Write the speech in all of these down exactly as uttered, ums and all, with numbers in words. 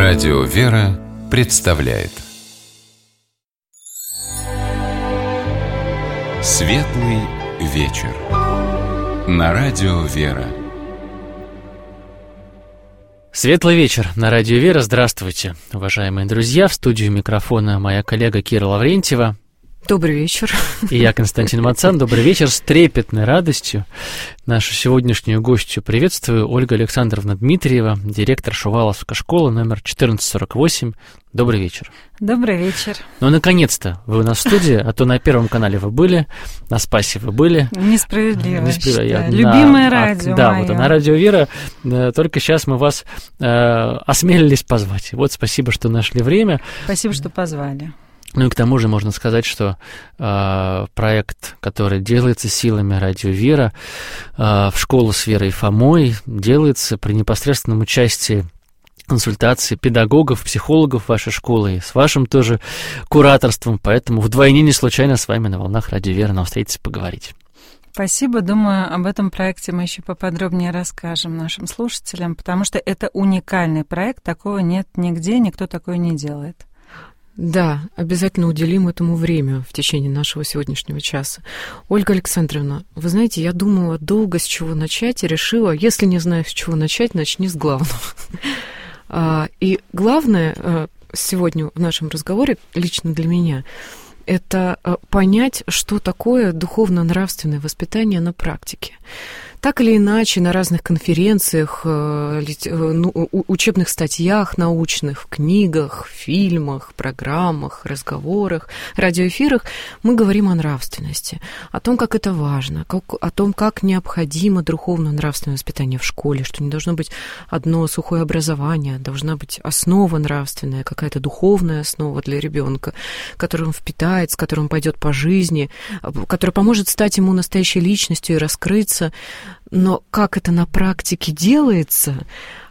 Радио «Вера» представляет Светлый вечер на Радио «Вера». Светлый вечер на Радио «Вера». Здравствуйте, уважаемые друзья. В студию микрофона моя коллега Кира Лаврентьева. Добрый вечер. И я, Константин Мацан. Добрый вечер. С трепетной радостью нашу сегодняшнюю гостью приветствую. Ольга Александровна Дмитриева, директор Шуваловской школы номер четырнадцать сорок восемь. Добрый вечер. Добрый вечер. Ну, наконец-то вы у нас в студии, а то на Первом канале вы были, на Спасе вы были. Несправедливо, Несправедливо. Я, Любимое на, радио а, Да, мое. вот, а на Радио «Вера» да, только сейчас мы вас э, осмелились позвать. Вот спасибо, что нашли время. Спасибо, что позвали. Ну и к тому же можно сказать, что э, проект, который делается силами Радио «Вера», э, в школу с Верой и Фомой, делается при непосредственном участии консультации педагогов, психологов вашей школы и с вашим тоже кураторством, поэтому вдвойне не случайно с вами на волнах Радио «Вера» нам встретиться поговорить. Спасибо. Думаю, об этом проекте мы еще поподробнее расскажем нашим слушателям, потому что это уникальный проект, такого нет нигде, никто такое не делает. Да, обязательно уделим этому время в течение нашего сегодняшнего часа. Ольга Александровна, вы знаете, я думала долго, с чего начать, и решила, если не знаю, с чего начать, начни с главного. И главное сегодня в нашем разговоре, лично для меня, это понять, что такое духовно-нравственное воспитание на практике. Так или иначе, на разных конференциях, учебных статьях научных, книгах, фильмах, программах, разговорах, радиоэфирах мы говорим о нравственности, о том, как это важно, как, о том, как необходимо духовно-нравственное воспитание в школе, что не должно быть одно сухое образование, должна быть основа нравственная, какая-то духовная основа для ребенка, которую он впитает, с которой он пойдет по жизни, которая поможет стать ему настоящей личностью и раскрыться. Но как это на практике делается,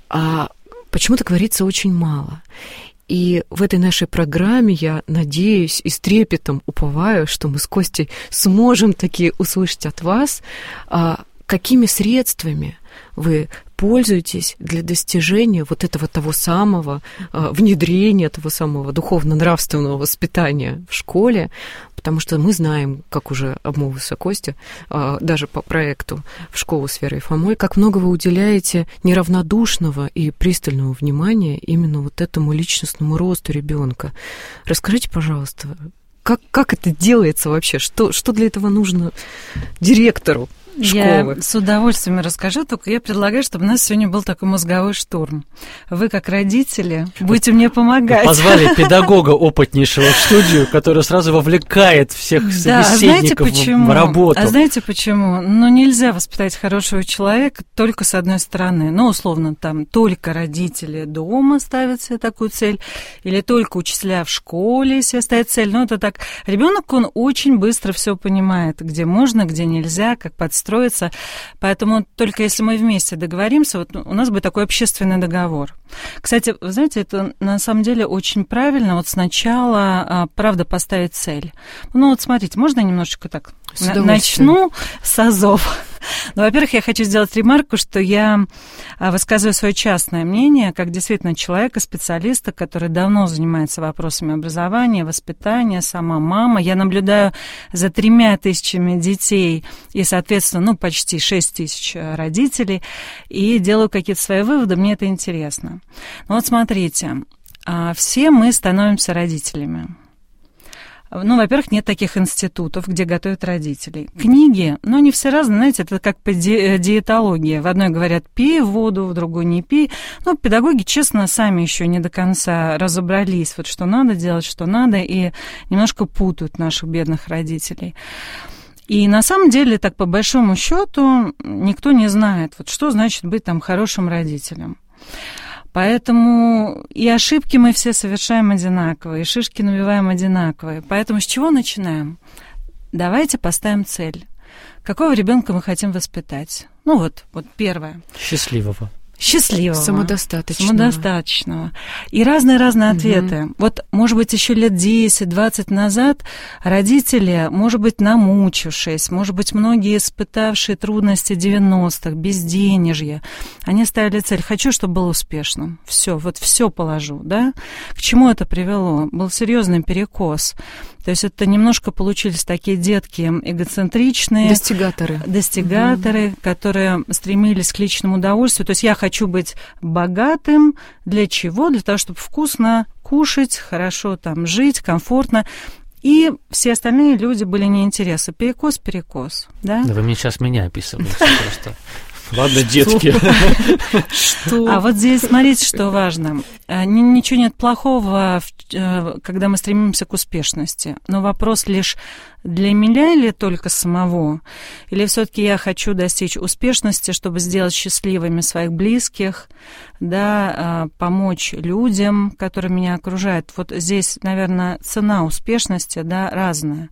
а почему-то говорится очень мало. И в этой нашей программе я надеюсь и с трепетом уповаю, что мы с Костей сможем таки услышать от вас, а, какими средствами вы пользуетесь для достижения вот этого того самого а, внедрения, того самого духовно-нравственного воспитания в школе, потому что мы знаем, как уже обмолвился Костя, а, даже по проекту в школу с Верой и Фомой, как много вы уделяете неравнодушного и пристального внимания именно вот этому личностному росту ребенка. Расскажите, пожалуйста, как, как это делается вообще? Что, что для этого нужно директору школы? Я с удовольствием расскажу, только я предлагаю, чтобы у нас сегодня был такой мозговой штурм. Вы, как родители, будете мне помогать. Позвали педагога опытнейшего в студию, который сразу вовлекает всех да, собеседников знаете, в работу. А знаете почему? Ну, нельзя воспитать хорошего человека только с одной стороны. Ну, условно, там, только родители дома ставят себе такую цель, или только учителя в школе себе ставят цель. Ну, это так. Ребенок, он очень быстро все понимает, где можно, где нельзя, как подстроиться. строится. Поэтому только если мы вместе договоримся, вот у нас будет такой общественный договор. Кстати, вы знаете, это на самом деле очень правильно. Вот сначала, правда, поставить цель. Ну вот смотрите, можно я немножечко так начну с азов? Ну, во-первых, я хочу сделать ремарку, что я высказываю свое частное мнение, как действительно человека, специалиста, который давно занимается вопросами образования, воспитания, сама мама. Я наблюдаю за тремя тысячами детей и, соответственно, ну, почти шесть тысяч родителей, и делаю какие-то свои выводы, мне это интересно. Ну, вот смотрите, все мы становимся родителями. Ну, во-первых, нет таких институтов, где готовят родителей. Книги, ну, они все разные, знаете, это как по ди- диетологии. В одной говорят, пей воду, в другой не пей. Ну, педагоги, честно, сами еще не до конца разобрались, вот что надо делать, что надо, и немножко путают наших бедных родителей. И на самом деле, так по большому счету, никто не знает, вот что значит быть там хорошим родителем. Поэтому и ошибки мы все совершаем одинаковые, и шишки набиваем одинаковые. Поэтому с чего начинаем? Давайте поставим цель. Какого ребенка мы хотим воспитать? Ну вот, вот первое. Счастливого. Счастливого. Самодостаточного. Самодостаточного. И разные-разные ответы. Угу. Вот, может быть, еще лет десять-двадцать назад родители, может быть, намучившись, может быть, многие испытавшие трудности девяностых, безденежье, Они ставили цель: хочу, чтобы был успешным. Все, вот все положу, да? К чему это привело? Был серьезный перекос. То есть это немножко получились такие детки эгоцентричные. Достигаторы. Достигаторы, угу. которые стремились к личному удовольствию. То есть я хочу быть богатым. Для чего? Для того, чтобы вкусно кушать, хорошо там жить, комфортно. И все остальные люди были неинтересны. Перекос, перекос, да? Да вы мне сейчас меня описываете просто. Ладно, детки. Что? А вот здесь, смотрите, что важно. Ничего нет плохого, когда мы стремимся к успешности. Но вопрос лишь, для меня или только самого? Или все-таки я хочу достичь успешности, чтобы сделать счастливыми своих близких, да, помочь людям, которые меня окружают? Вот здесь, наверное, цена успешности, да, разная.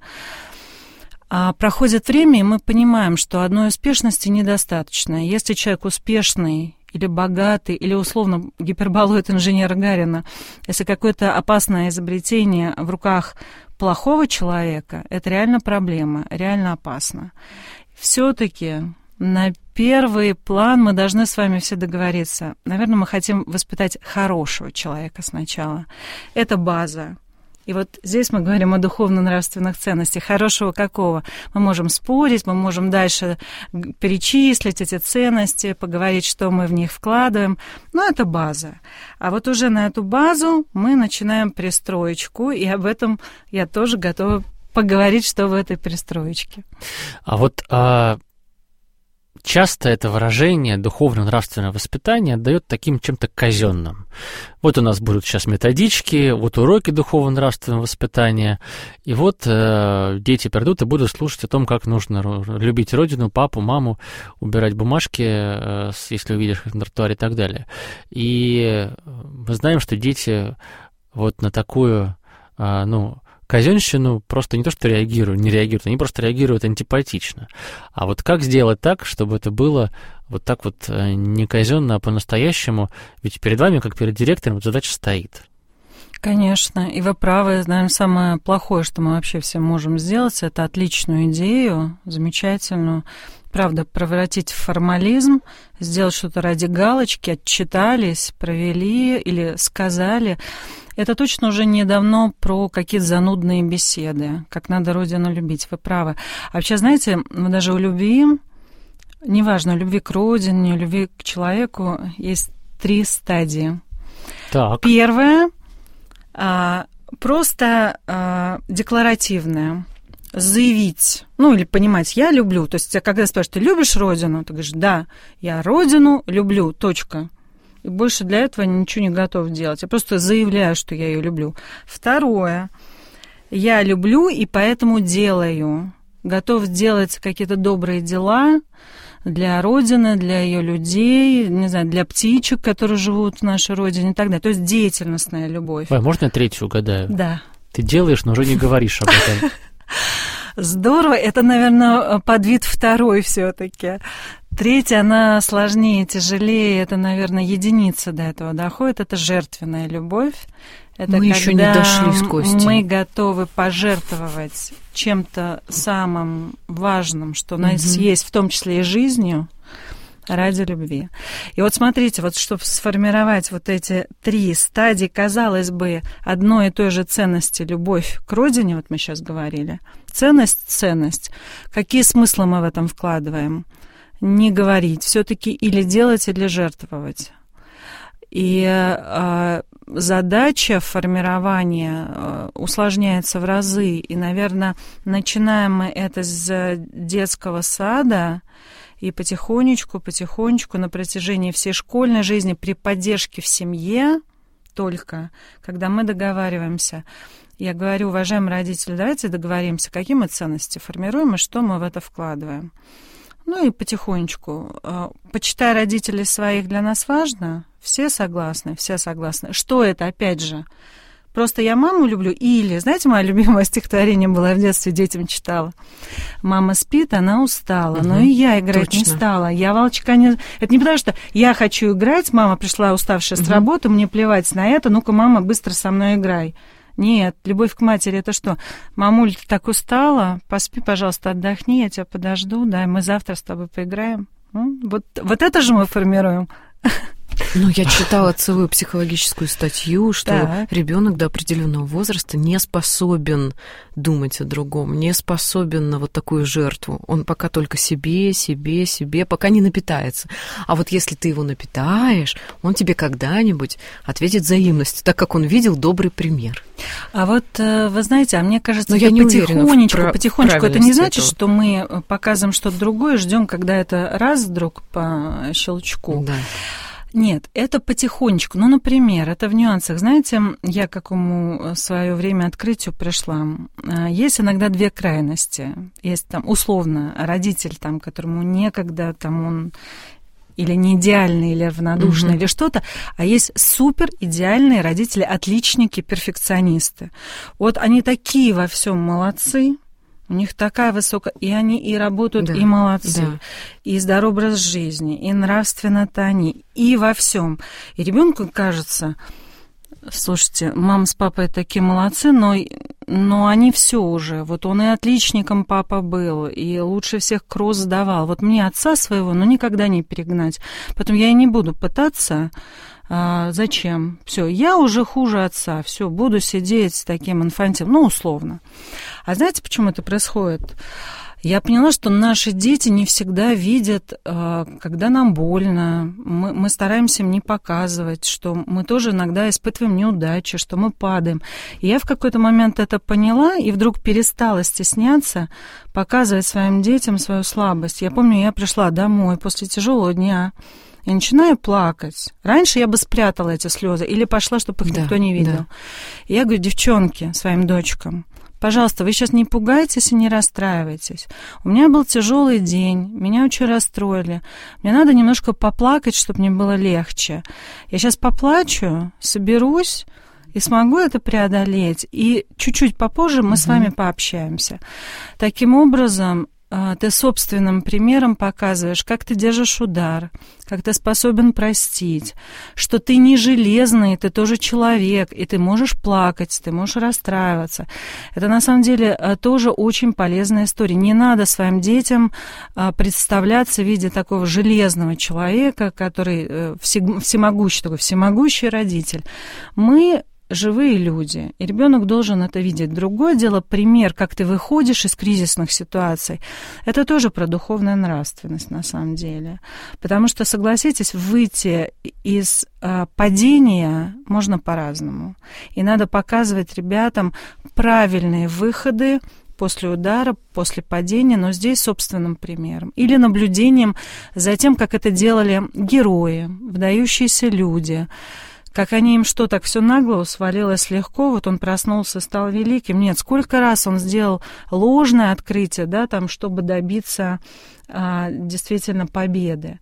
А проходит время, и мы понимаем, что одной успешности недостаточно. Если человек успешный или богатый, или условно гиперболоид инженера Гарина, если какое-то опасное изобретение в руках плохого человека, это реально проблема, реально опасно. Все-таки на первый план мы должны с вами все договориться. Наверное, мы хотим воспитать хорошего человека сначала. Это база. И вот здесь мы говорим о духовно-нравственных ценностях. Хорошего какого? Мы можем спорить, мы можем дальше перечислить эти ценности, поговорить, что мы в них вкладываем. Но это база. А вот уже на эту базу мы начинаем пристроечку, и об этом я тоже готова поговорить, что в этой пристроечке. А вот... А... Часто это выражение духовно-нравственное воспитание отдает таким чем-то казенным. Вот у нас будут сейчас методички, вот уроки духовно-нравственного воспитания, и вот э, дети придут и будут слушать о том, как нужно любить родину, папу, маму, убирать бумажки, э, если увидишь их на тротуаре и так далее. И мы знаем, что дети вот на такую, э, ну, казенщину просто не то что реагируют, не реагируют, они просто реагируют антипатично. А вот как сделать так, чтобы это было вот так вот не казенно, а по-настоящему? Ведь перед вами, как перед директором, вот задача стоит. Конечно, и вы правы. Наверное, самое плохое, что мы вообще все можем сделать, это отличную идею, замечательную, правда, превратить в формализм, сделать что-то ради галочки, отчитались, провели или сказали. Это точно уже недавно про какие-то занудные беседы, как надо Родину любить, вы правы. А вообще, знаете, даже у любви, неважно, у любви к Родине, у любви к человеку, есть три стадии. Так. Первая а, просто а, декларативная. Заявить, ну или понимать, я люблю. То есть, когда спрашивают, ты любишь Родину? Ты говоришь, да, я Родину люблю, точка. И больше для этого ничего не готов делать. Я просто заявляю, что я ее люблю. Второе. Я люблю и поэтому делаю. Готов делать какие-то добрые дела для Родины, для ее людей, не знаю, для птичек, которые живут в нашей Родине и так далее. То есть деятельностная любовь. Ой, можно я третью угадаю? Да. Ты делаешь, но уже не говоришь об этом. Здорово. Это, наверное, подвид второй все-таки. Третья, она сложнее, тяжелее. Это, наверное, единица до этого доходит. Это жертвенная любовь. Это мы еще не дошли с Костей. Мы готовы пожертвовать чем-то самым важным, что у нас угу. есть, в том числе и жизнью, ради любви. И вот смотрите, вот чтобы сформировать вот эти три стадии, казалось бы, одной и той же ценности, любовь к Родине, вот мы сейчас говорили, ценность, ценность. Какие смыслы мы в этом вкладываем? Не говорить, все-таки или делать, или жертвовать. И э, задача формирования э, усложняется в разы. И, наверное, начинаем мы это с детского сада, и потихонечку, потихонечку на протяжении всей школьной жизни при поддержке в семье только, когда мы договариваемся. Я говорю, уважаемые родители, давайте договоримся, какие мы ценности формируем и что мы в это вкладываем. Ну и потихонечку. Почитай родителей своих для нас важно. Все согласны, все согласны. Что это, опять же? Просто я маму люблю. Или, знаете, мое любимое стихотворение было, я в детстве детям читала. Мама спит, она устала. Угу, но и я играть точно. Не стала. Я волчка не... Это не потому, что я хочу играть, мама пришла уставшая угу. с работы, мне плевать на это, ну-ка, мама, быстро со мной играй. Нет, любовь к матери — это что? Мамуль, ты так устала, поспи, пожалуйста, отдохни, я тебя подожду, да, мы завтра с тобой поиграем. Вот, вот это же мы формируем Ну, я читала целую психологическую статью, что Да. ребенок до определенного возраста не способен думать о другом, не способен на вот такую жертву. Он пока только себе, себе, себе, пока не напитается. А вот если ты его напитаешь, он тебе когда-нибудь ответит взаимностью, так как он видел добрый пример. А вот, вы знаете, а мне кажется, Но это я не уверена в потихонечку, прав- потихонечку. Это не значит, этого. что мы показываем что-то другое, ждем, когда это раз вдруг по щелчку. Да. Нет, это потихонечку. Ну, например, это в нюансах. Знаете, я к какому в свое время открытию пришла. Есть иногда две крайности. Есть там, условно, родитель, там, которому некогда, там, он или не идеальный, или равнодушный, угу. или что-то, а есть супер идеальные родители, отличники, перфекционисты. Вот они такие во всем молодцы. У них такая высокая... И они и работают, да, и молодцы, да. И здоровый образ жизни, и нравственно-то они, и во всем. И ребенку кажется, слушайте, мама с папой такие молодцы, но, но они все уже. Вот он и отличником папа был, и лучше всех кросс сдавал. Вот мне отца своего, ну, никогда не перегнать. Поэтому я и не буду пытаться... А, зачем? Все, я уже хуже отца, все, буду сидеть с таким инфантилом, ну, условно. А знаете, почему это происходит? Я поняла, что наши дети не всегда видят, когда нам больно. Мы, мы стараемся им не показывать, что мы тоже иногда испытываем неудачи, что мы падаем. И я в какой-то момент это поняла и вдруг перестала стесняться показывать своим детям свою слабость. Я помню, я пришла домой после тяжелого дня, я начинаю плакать. Раньше я бы спрятала эти слезы или пошла, чтобы их да, никто не видел. Да. И я говорю, девчонки, своим дочкам, пожалуйста, вы сейчас не пугайтесь и не расстраивайтесь. У меня был тяжелый день, меня очень расстроили. Мне надо немножко поплакать, чтобы мне было легче. Я сейчас поплачу, соберусь и смогу это преодолеть. И чуть-чуть попозже мы угу. с вами пообщаемся. Таким образом, ты собственным примером показываешь, как ты держишь удар, как ты способен простить, что ты не железный, ты тоже человек, и ты можешь плакать, ты можешь расстраиваться. Это на самом деле тоже очень полезная история. Не надо своим детям представляться в виде такого железного человека, который всемогущий, такой всемогущий родитель. Мы живые люди, и ребенок должен это видеть. Другое дело, пример, как ты выходишь из кризисных ситуаций, это тоже про духовную нравственность на самом деле. Потому что, согласитесь, выйти из а, падения можно по-разному. И надо показывать ребятам правильные выходы после удара, после падения, но здесь собственным примером. Или наблюдением за тем, как это делали герои, выдающиеся люди, как они им что, так все нагло свалилось легко, вот он проснулся, стал великим. Нет, сколько раз он сделал ложное открытие, да, там, чтобы добиться а, действительно победы.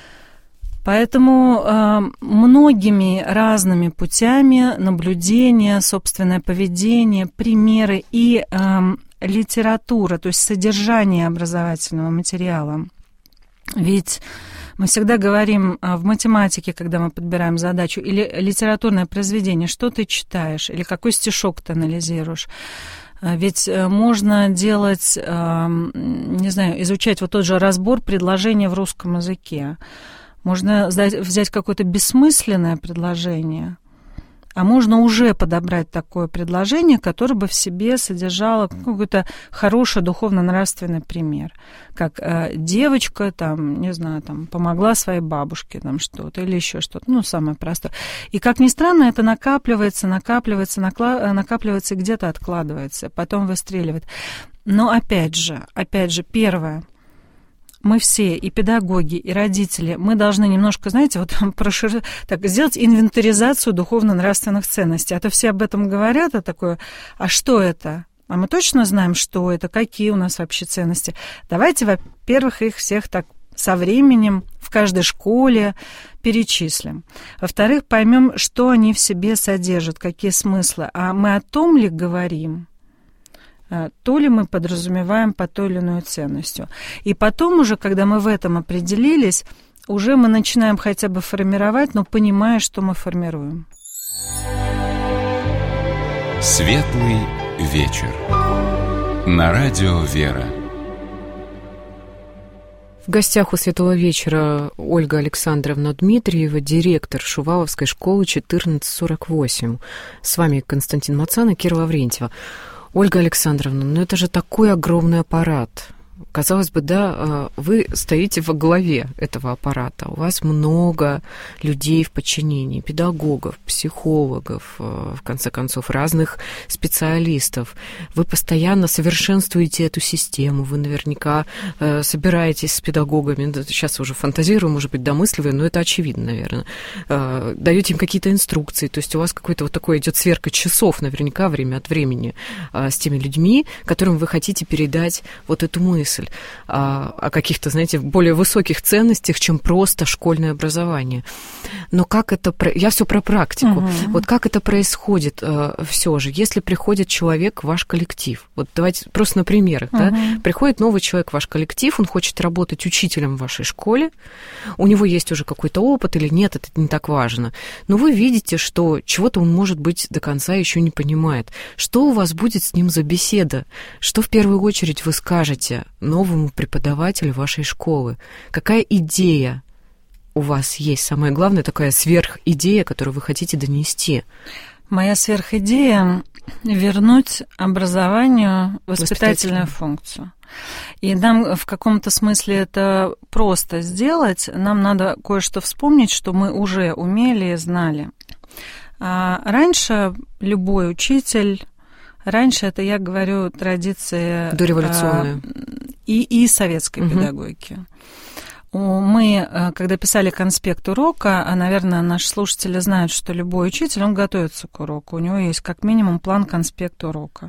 Поэтому а, многими разными путями наблюдения, собственное поведение, примеры и а, литература, то есть содержание образовательного материала. Ведь мы всегда говорим в математике, когда мы подбираем задачу, или литературное произведение, что ты читаешь, или какой стишок ты анализируешь. Ведь можно делать, не знаю, изучать вот тот же разбор предложения в русском языке. Можно взять какое-то бессмысленное предложение, а можно уже подобрать такое предложение, которое бы в себе содержало какой-то хороший духовно-нравственный пример. Как э, девочка, там, не знаю, там, помогла своей бабушке там, что-то или еще что-то, ну, самое простое. И, как ни странно, это накапливается, накапливается, накла- накапливается и где-то откладывается, потом выстреливает. Но опять же, опять же, первое, мы все, и педагоги, и родители, мы должны немножко, знаете, вот прошир... так, сделать инвентаризацию духовно-нравственных ценностей. А то все об этом говорят, а такое, а что это? А мы точно знаем, что это, какие у нас вообще ценности. Давайте, во-первых, их всех так со временем в каждой школе перечислим. Во-вторых, поймем, что они в себе содержат, какие смыслы. А мы о том ли говорим, то ли мы подразумеваем по той или иной ценностью. И потом уже, когда мы в этом определились, уже мы начинаем хотя бы формировать, но понимая, что мы формируем. Светлый вечер. На радио «Вера». В гостях у «Светлого вечера» Ольга Александровна Дмитриева, директор Шуваловской школы четырнадцать сорок восемь. С вами Константин Мацан и Кира Лаврентьева. Ольга Александровна, ну это же такой огромный аппарат. Казалось бы, да, вы стоите во главе этого аппарата, у вас много людей в подчинении, педагогов, психологов, в конце концов, разных специалистов. Вы постоянно совершенствуете эту систему, вы наверняка собираетесь с педагогами, сейчас уже фантазирую, может быть, домысливаю, но это очевидно, наверное. Даете им какие-то инструкции, то есть у вас какой-то вот такой идет сверка часов, наверняка, время от времени с теми людьми, которым вы хотите передать вот эту мысль. О, о каких-то, знаете, более высоких ценностях, чем просто школьное образование. Но как это... Я все про практику. Угу. Вот как это происходит э, все же, если приходит человек в ваш коллектив? Вот давайте просто на примерах. Угу. Да? Приходит новый человек в ваш коллектив, он хочет работать учителем в вашей школе, у него есть уже какой-то опыт или нет, это не так важно. Но вы видите, что чего-то он, может быть, до конца еще не понимает. Что у вас будет с ним за беседа? Что в первую очередь вы скажете новому преподавателю вашей школы? Какая идея у вас есть? Самое главное, такая сверхидея, которую вы хотите донести. Моя сверхидея — вернуть образованию воспитательную функцию. И нам в каком-то смысле это просто сделать. Нам надо кое-что вспомнить, что мы уже умели и знали. А раньше любой учитель... Раньше это, я говорю, традиции... Дореволюционные. И, и советской угу. педагогики. Мы, когда писали конспект урока, а, наверное, наши слушатели знают, что любой учитель, он готовится к уроку. У него есть как минимум план конспекта урока.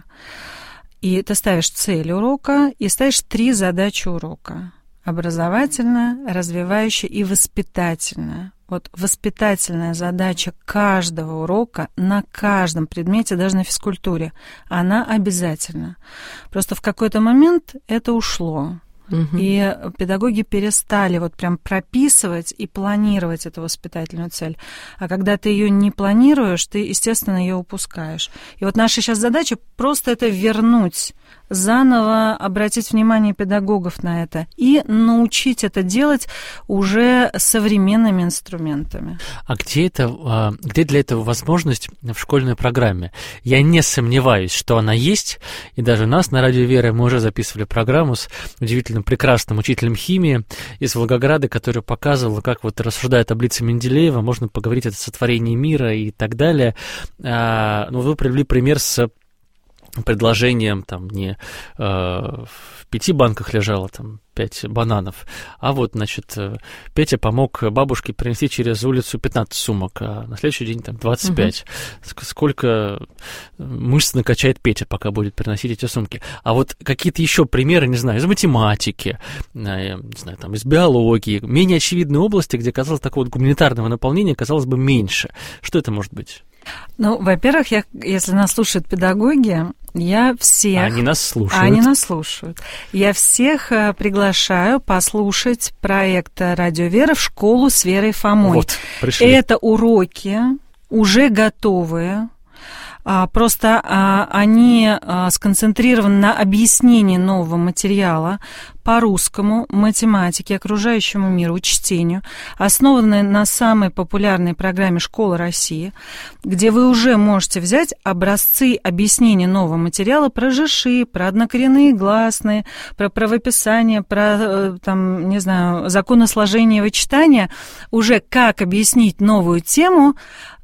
И ты ставишь цель урока и ставишь три задачи урока. Образовательная, развивающая и воспитательная. Вот воспитательная задача каждого урока на каждом предмете, даже на физкультуре, она обязательна. Просто в какой-то момент это ушло. Угу. И педагоги перестали вот прям прописывать и планировать эту воспитательную цель. А когда ты ее не планируешь, ты, естественно, ее упускаешь. И вот наша сейчас задача просто это вернуть, заново обратить внимание педагогов на это и научить это делать уже современными инструментами. А где, это, где для этого возможность в школьной программе? Я не сомневаюсь, что она есть, и даже у нас на Радио Вера мы уже записывали программу с удивительно прекрасным учителем химии из Волгограда, который показывал, как вот, рассуждая таблицы Менделеева, можно поговорить о сотворении мира и так далее. А, ну, вы привели пример с предложением там не э, в пяти банках лежало там пять бананов, а вот, значит, Петя помог бабушке принести через улицу пятнадцать сумок, а на следующий день там двадцать пять. Угу. Сколько мышц накачает Петя, пока будет приносить эти сумки. А вот какие-то еще примеры, не знаю, из математики, не знаю, там, из биологии, менее очевидные области, где, казалось, такого вот гуманитарного наполнения, казалось бы, меньше. Что это может быть? Ну, во-первых, я, если нас слушают педагоги, я всех... Они нас слушают. Они нас слушают. Я всех приглашаю послушать проект «Радио Вера» в школу с Верой Фомой. Вот, пришли. Это уроки уже готовые. Просто они сконцентрированы на объяснении нового материала по русскому, математике, окружающему миру, чтению, основанные на самой популярной программе «Школа России», где вы уже можете взять образцы объяснения нового материала про жиши, про однокоренные гласные, про правописание, про, там, не знаю, законосложения и вычитания, уже как объяснить новую тему,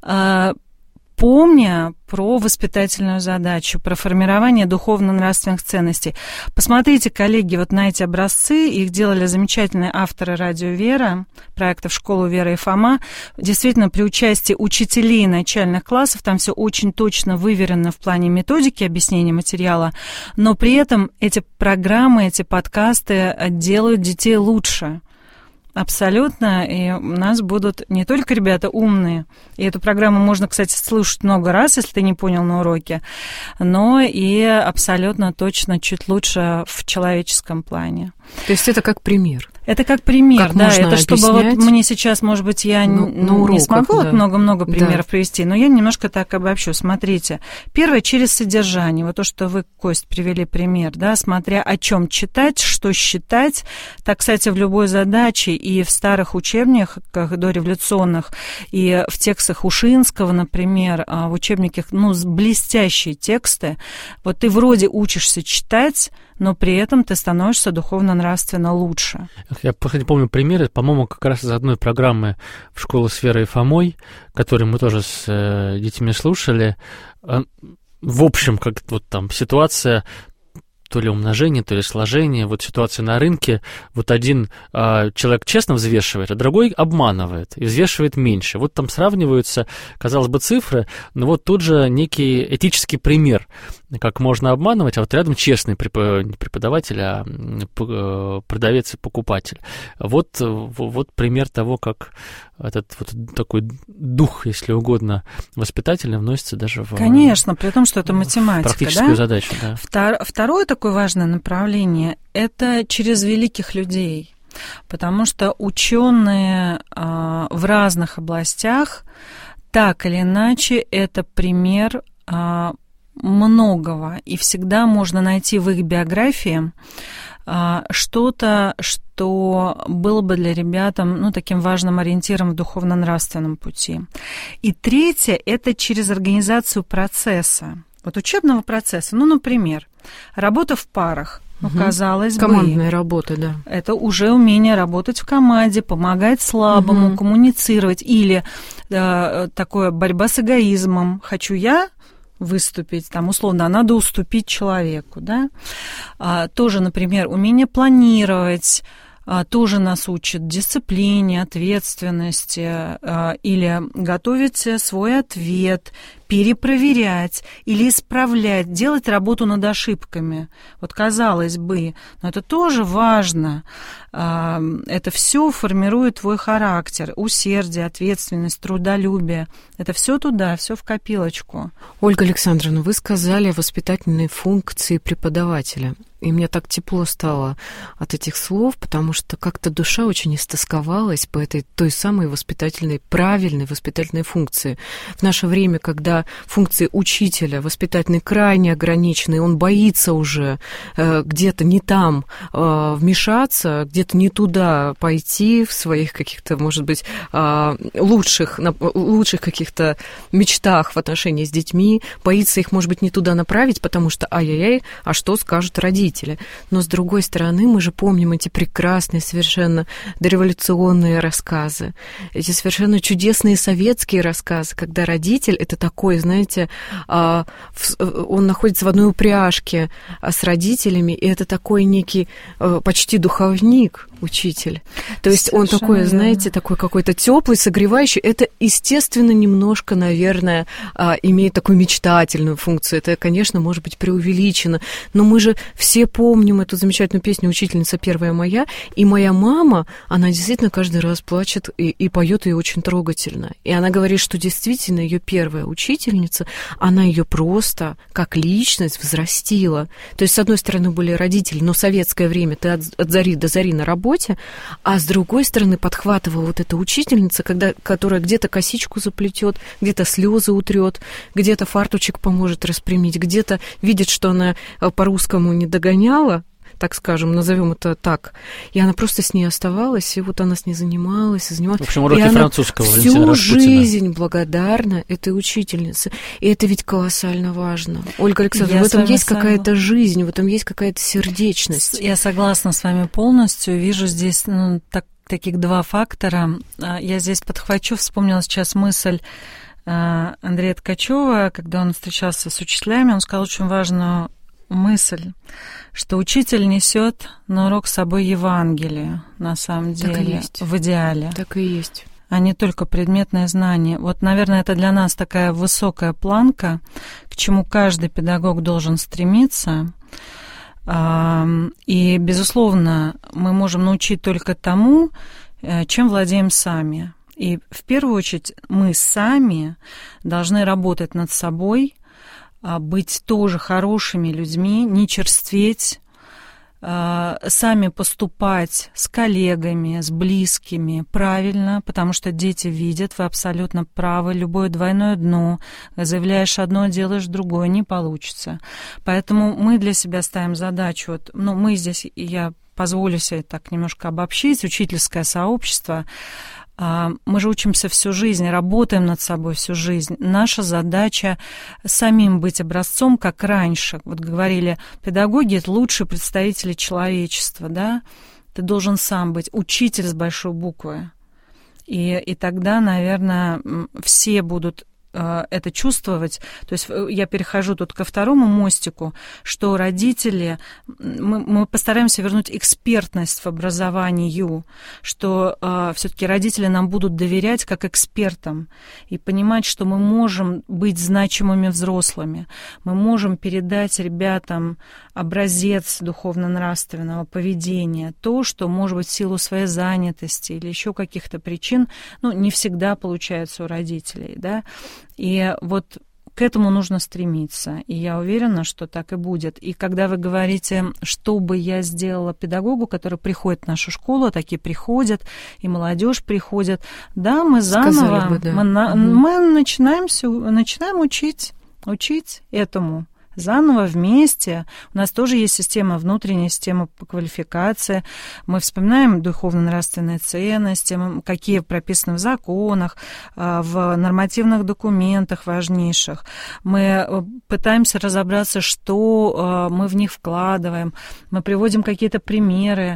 помня про воспитательную задачу, про формирование духовно-нравственных ценностей. Посмотрите, коллеги, вот на эти образцы. Их делали замечательные авторы «Радио Вера», проектов «Школа Вера» и Фома. Действительно, при участии учителей начальных классов там все очень точно выверено в плане методики объяснения материала, но при этом эти программы, эти подкасты делают детей лучше. абсолютно. И у нас будут не только ребята умные, и эту программу можно, кстати, слушать много раз, если ты не понял на уроке, но и абсолютно точно чуть лучше в человеческом плане. То есть это как пример? Это как пример, как да, можно это чтобы объяснять? вот мне сейчас, может быть, я ну, не, на уроках, не смогу да. вот много-много примеров да. привести, но я немножко так обобщу. Смотрите, первое через содержание, вот то, что вы, Кость, привели пример, да, смотря о чем читать, что считать. Так, кстати, в любой задаче и в старых учебниках дореволюционных, и в текстах Ушинского, например, в учебниках, ну, блестящие тексты. Вот ты вроде учишься читать, но при этом ты становишься духовно-нравственно лучше. Я не помню примеры, по-моему, как раз из одной программы в школу с Верой и Фомой, которую мы тоже с э, детьми слушали. В общем, как вот там ситуация, то ли умножение, то ли сложение, вот ситуация на рынке, вот один э, человек честно взвешивает, а другой обманывает и взвешивает меньше. Вот там сравниваются, казалось бы, цифры, но вот тут же некий этический пример, как можно обманывать, а вот рядом честный препод... не преподаватель, а продавец и покупатель. Вот, вот пример того, как этот вот такой дух, если угодно, воспитательный вносится даже в... Конечно, при том, что это математика, практическую да? задачу, да. Втор... Второе такое важное направление – это через великих людей, потому что ученые э, в разных областях так или иначе это пример э, многого, и всегда можно найти в их биографии э, что-то, что было бы для ребятам, ну, таким важным ориентиром в духовно-нравственном пути. И третье – это через организацию процесса. Вот учебного процесса, ну, например, работа в парах, ну, угу. казалось Командная бы. Командная работа, да. Это уже умение работать в команде, помогать слабому, угу. коммуницировать. Или э, такое борьба с эгоизмом. Хочу я выступить, там, условно, а надо уступить человеку, да. А, тоже, например, умение планировать, а, тоже нас учат дисциплине, ответственности, а, или готовить свой ответ, перепроверять или исправлять, делать работу над ошибками. Вот казалось бы, но это тоже важно. Это все формирует твой характер, усердие, ответственность, трудолюбие. Это все туда, все в копилочку. Ольга Александровна, вы сказали о воспитательной функции преподавателя. И мне так тепло стало от этих слов, потому что как-то душа очень истосковалась по этой той самой воспитательной, правильной воспитательной функции. В наше время, когда функции учителя воспитательной крайне ограничены, он боится уже э, где-то не там э, вмешаться, где-то не туда пойти в своих каких-то, может быть, э, лучших, на, лучших каких-то мечтах в отношении с детьми, боится их, может быть, не туда направить, потому что ай-яй-яй, а что скажут родители? Но, с другой стороны, мы же помним эти прекрасные, совершенно дореволюционные рассказы, эти совершенно чудесные советские рассказы, когда родитель — это такой, знаете, он находится в одной упряжке с родителями, и это такой некий почти духовник, учитель. То есть совершенно он такой, знаете, верно. Такой какой-то теплый, согревающий. Это, естественно, немножко, наверное, имеет такую мечтательную функцию. Это, конечно, может быть преувеличено. Но мы же все помним эту замечательную песню «Учительница первая моя». И моя мама, она действительно каждый раз плачет и, и поет ее очень трогательно. И она говорит, что действительно ее первая учительница, она ее просто как личность взрастила. То есть, с одной стороны, были родители, но советское время ты от, от зари до зари на работе, а с другой стороны подхватывала вот эта учительница, когда, которая где-то косичку заплетет, где-то слезы утрет, где-то фартучек поможет распрямить, где-то видит, что она по-русскому не догоняла, так скажем, назовем это так. И она просто с ней оставалась, и вот она с ней занималась, и занималась. В общем, уроки и французского она Валентина всю Распутина. жизнь благодарна этой учительнице. И это ведь колоссально важно. Ольга Александровна, в этом есть какая-то жизнь, в этом есть какая-то сердечность. Я согласна с вами полностью. Вижу здесь ну, так, таких два фактора. Я здесь подхвачу, вспомнила сейчас мысль Андрея Ткачева, когда он встречался с учителями, он сказал очень важную мысль, что учитель несет на урок с собой Евангелие, на самом деле, так и есть. В идеале. Так и есть. А не только предметное знание. Вот, наверное, это для нас такая высокая планка, к чему каждый педагог должен стремиться. И, безусловно, мы можем научить только тому, чем владеем сами. И в первую очередь мы сами должны работать над собой, быть тоже хорошими людьми, не черстветь, сами поступать с коллегами, с близкими правильно, потому что дети видят, вы абсолютно правы, любое двойное дно, заявляешь одно, делаешь другое, не получится. Поэтому мы для себя ставим задачу, вот, ну, мы здесь, я позволю себе так немножко обобщить, учительское сообщество, мы же учимся всю жизнь, работаем над собой всю жизнь. Наша задача самим быть образцом, как раньше. Вот говорили, педагоги – это лучшие представители человечества, да? Ты должен сам быть учитель с большой буквы. И, и тогда, наверное, все будут это чувствовать. То есть я перехожу тут ко второму мостику, что родители, мы, мы постараемся вернуть экспертность в образовании, что э, все-таки родители нам будут доверять как экспертам и понимать, что мы можем быть значимыми взрослыми, мы можем передать ребятам образец духовно-нравственного поведения, то, что, может быть, в силу своей занятости или еще каких-то причин, ну, не всегда получается у родителей, да. И вот к этому нужно стремиться, и я уверена, что так и будет. И когда вы говорите, что бы я сделала педагогу, который приходит в нашу школу, такие приходят, и молодежь приходит, да, мы заново, бы, да. мы, угу. мы начинаем, начинаем учить, учить этому. Заново, вместе. У нас тоже есть система, внутренняя система квалификации. Мы вспоминаем духовно-нравственные ценности, какие прописаны в законах, в нормативных документах важнейших. Мы пытаемся разобраться, что мы в них вкладываем. Мы приводим какие-то примеры.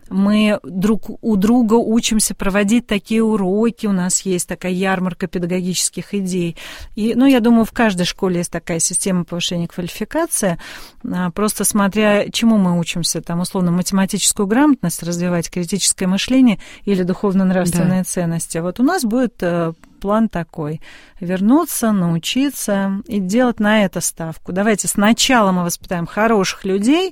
Мы друг у друга учимся проводить такие уроки, у нас есть такая ярмарка педагогических идей. И, ну, я думаю, в каждой школе есть такая система повышения квалификации, просто смотря чему мы учимся, там, условно, математическую грамотность развивать, критическое мышление или духовно-нравственные да. ценности. Вот у нас будет план такой: вернуться, научиться и делать на это ставку. Давайте сначала мы воспитаем хороших людей,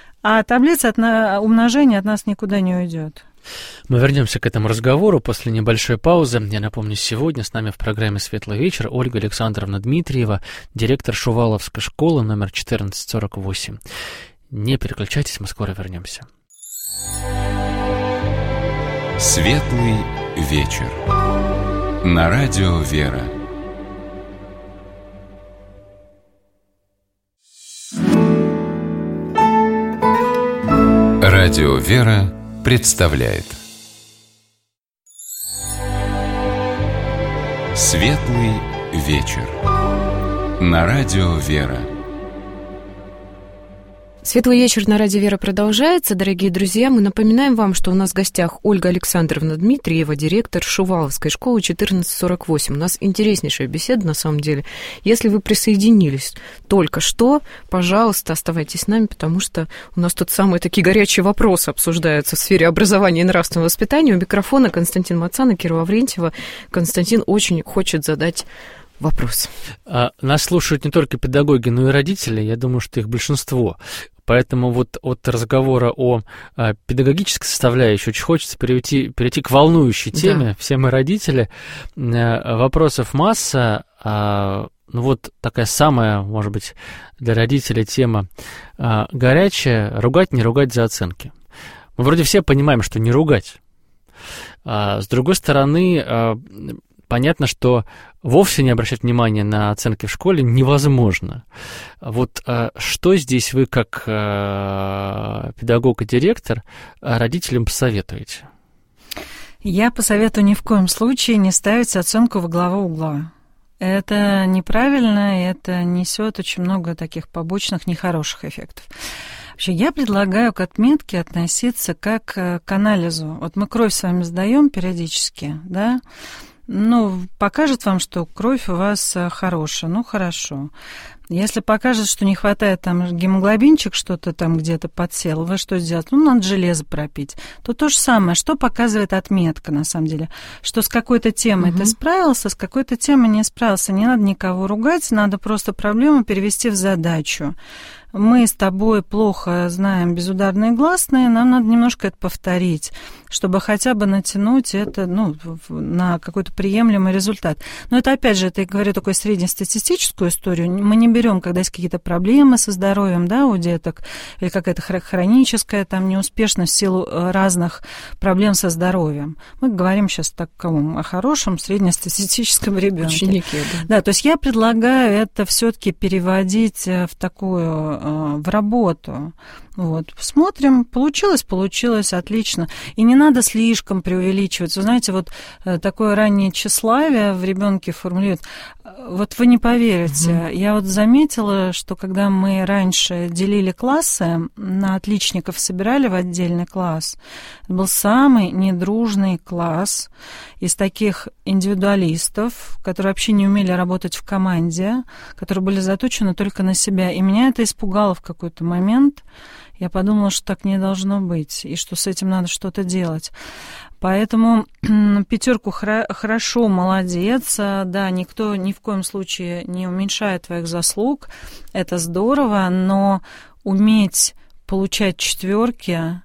а таблица от на... умножения от нас никуда не уйдет. Мы вернемся к этому разговору после небольшой паузы. Я напомню, сегодня с нами в программе «Светлый вечер» Ольга Александровна Дмитриева, директор Шуваловской школы номер четырнадцать сорок восемь. Не переключайтесь, мы скоро вернемся. «Светлый вечер» на радио «Вера». Радио «Вера» представляет «Светлый вечер» на радио «Вера». Светлый вечер на радио «Вера» продолжается. Дорогие друзья, мы напоминаем вам, что у нас в гостях Ольга Александровна Дмитриева, директор Шуваловской школы четырнадцать сорок восемь. У нас интереснейшая беседа, на самом деле. Если вы присоединились только что, пожалуйста, оставайтесь с нами, потому что у нас тут самые такие горячие вопросы обсуждаются в сфере образования и нравственного воспитания. У микрофона Константин Мацан и Кира Лаврентьева. Константин очень хочет задать вопрос. Нас слушают не только педагоги, но и родители. Я думаю, что их большинство. Поэтому вот от разговора о а, педагогической составляющей очень хочется перейти, перейти к волнующей теме. Да. Все мы родители. А, вопросов масса. А, ну вот такая самая, может быть, для родителей тема а, горячая. Ругать, не ругать за оценки. Мы вроде все понимаем, что не ругать. А, с другой стороны, а, понятно, что вовсе не обращать внимания на оценки в школе невозможно. Вот что здесь вы, как педагог и директор, родителям посоветуете? Я посоветую ни в коем случае не ставить оценку во главу угла. Это неправильно, и это несет очень много таких побочных, нехороших эффектов. Вообще, я предлагаю к отметке относиться как к анализу. Вот мы кровь с вами сдаем периодически, да? Ну, покажет вам, что кровь у вас хорошая, ну, хорошо. Если покажет, что не хватает там гемоглобинчик, что-то там где-то подсел, вы что сделать? Ну, надо железо пропить. То то же самое, что показывает отметка, на самом деле, что с какой-то темой угу. ты справился, с какой-то темой не справился. Не надо никого ругать, надо просто проблему перевести в задачу. мы с тобой плохо знаем безударные гласные, нам надо немножко это повторить, чтобы хотя бы натянуть это, ну, на какой-то приемлемый результат. Но это, опять же, это, я говорю, такую среднестатистическую историю. Мы не берем, когда есть какие-то проблемы со здоровьем, да, у деток, или какая-то хроническая там неуспешность в силу разных проблем со здоровьем. Мы говорим сейчас так, о хорошем среднестатистическом ребенке. Ученики, да. Да, то есть я предлагаю это все-таки переводить в такую, в работу. Вот. Смотрим, получилось, получилось, отлично. И не надо слишком преувеличивать. Вы знаете, вот такое раннее тщеславие в ребенке формулирует. Вот вы не поверите, mm-hmm. я вот заметила, что когда мы раньше делили классы, на отличников собирали в отдельный класс, это был самый недружный класс из таких индивидуалистов, которые вообще не умели работать в команде, которые были заточены только на себя. И меня это испугало в какой-то момент. Я подумала, что так не должно быть, и что с этим надо что-то делать. Поэтому пятерку хорошо, молодец. Да, никто ни в коем случае не уменьшает твоих заслуг. Это здорово, но уметь получать четверки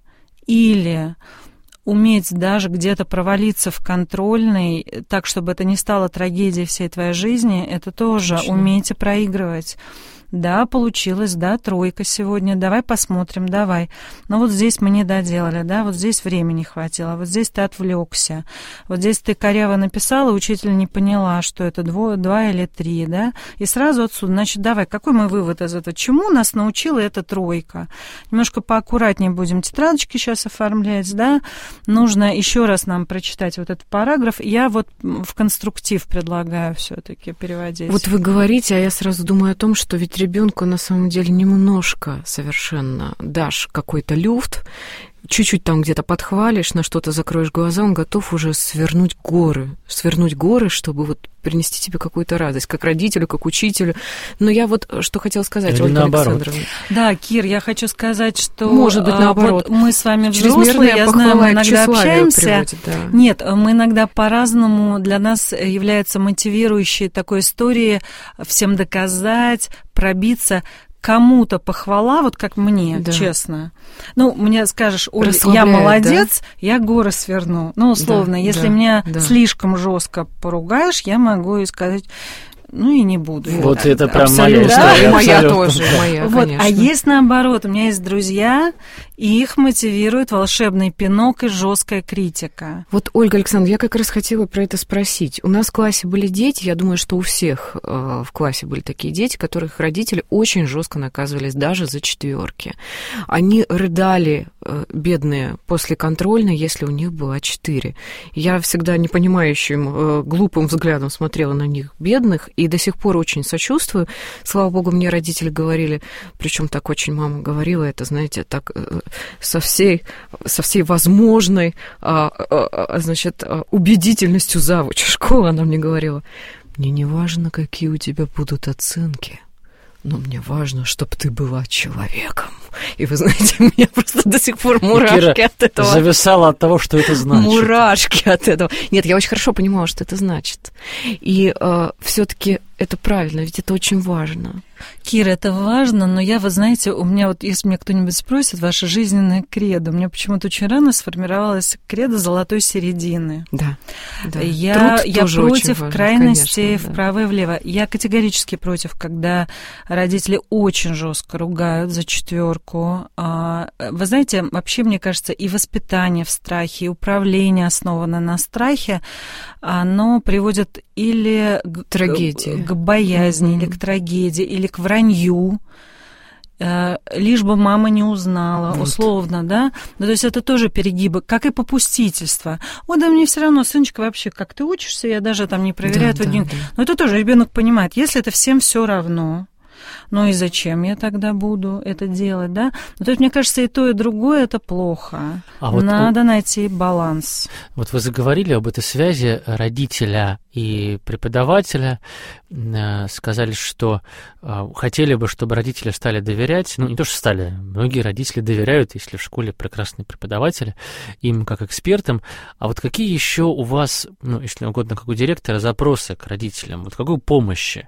или уметь даже где-то провалиться в контрольный, так, чтобы это не стало трагедией всей твоей жизни, это тоже Точно. Умейте проигрывать. Да, получилось, да, тройка сегодня, давай посмотрим, давай. Но вот здесь мы не доделали, да, вот здесь времени хватило, вот здесь ты отвлекся, вот здесь ты коряво написала, учитель не поняла, что это двое, два или три, да, и сразу отсюда, значит, давай, какой мой вывод из этого? Чему нас научила эта тройка? Немножко поаккуратнее будем тетрадочки сейчас оформлять, да, нужно еще раз нам прочитать вот этот параграф. Я вот в конструктив предлагаю все-таки переводить. Вот вы говорите, а я сразу думаю о том, что ведь ребенку на самом деле немножко совершенно дашь какой-то люфт, чуть-чуть там где-то подхвалишь, на что-то закроешь глаза, он готов уже свернуть горы, свернуть горы, чтобы вот принести тебе какую-то радость, как родителю, как учителю. Но я вот что хотела сказать, Или Ольга наоборот. Александровна. Да, Кир, я хочу сказать, что... Может быть, наоборот. Вот мы с вами взрослые, я знаю, мы иногда общаемся. Приводит, да. Нет, мы иногда по-разному, для нас является мотивирующей такой историей всем доказать, пробиться. Кому-то похвала, вот как мне, да. честно. Ну, мне скажешь, Оль, я молодец, да? я горы сверну. Ну, условно, да, если да, меня да. слишком жестко поругаешь, я могу и сказать... Ну и не буду. Вот да, это да. прям моя история. Да, и моя тоже, моя, вот, конечно. А есть наоборот, у меня есть друзья, и их мотивирует волшебный пинок и жесткая критика. Вот, Ольга Александровна, я как раз хотела про это спросить. У нас в классе были дети, я думаю, что у всех э, в классе были такие дети, которых родители очень жестко наказывались даже за четверки. Они рыдали, э, бедные, после контрольной, если у них была четыре. Я всегда непонимающим, э, глупым взглядом смотрела на них, бедных, и до сих пор очень сочувствую. Слава богу, мне родители говорили, причем так очень мама говорила это, знаете, так со всей, со всей возможной, значит, убедительностью завуча школы она мне говорила: мне не важно, какие у тебя будут оценки, но мне важно, чтобы ты была человеком. И вы знаете, у меня просто до сих пор мурашки Кира от этого. Зависала от того, что это значит. Мурашки от этого. Нет, я очень хорошо понимала, что это значит. И э, все-таки это правильно, ведь это очень важно. Кира, это важно, но я, вы знаете, у меня вот, если меня кто-нибудь спросит, ваше жизненное кредо, у меня почему-то очень рано сформировалось кредо золотой середины. Да, да. Я, я против важен, крайностей конечно, да. вправо и влево. Я категорически против, когда родители очень жестко ругают за четверку. Вы знаете, вообще, мне кажется, и воспитание в страхе, и управление, основанное на страхе, оно приводит или к трагедии, к боязни, mm-hmm. или к трагедии, или к вранью, лишь бы мама не узнала, вот. Условно, да? Ну, то есть это тоже перегибы, как и попустительство. Ой, да мне все равно, сыночка, вообще, как ты учишься, я даже там не проверяю. Да, да, да. Но это тоже ребенок понимает, если это всем все равно, ну и зачем я тогда буду это делать, да? Ну, то есть, мне кажется, и то, и другое – это плохо. А вот Надо у... найти баланс. Вот вы заговорили об этой связи родителя и преподавателя, сказали, что хотели бы, чтобы родители стали доверять, ну, не то, что стали, многие родители доверяют, если в школе прекрасные преподаватели, им как экспертам. А вот какие еще у вас, ну, если угодно, как у директора, запросы к родителям? Вот какой помощи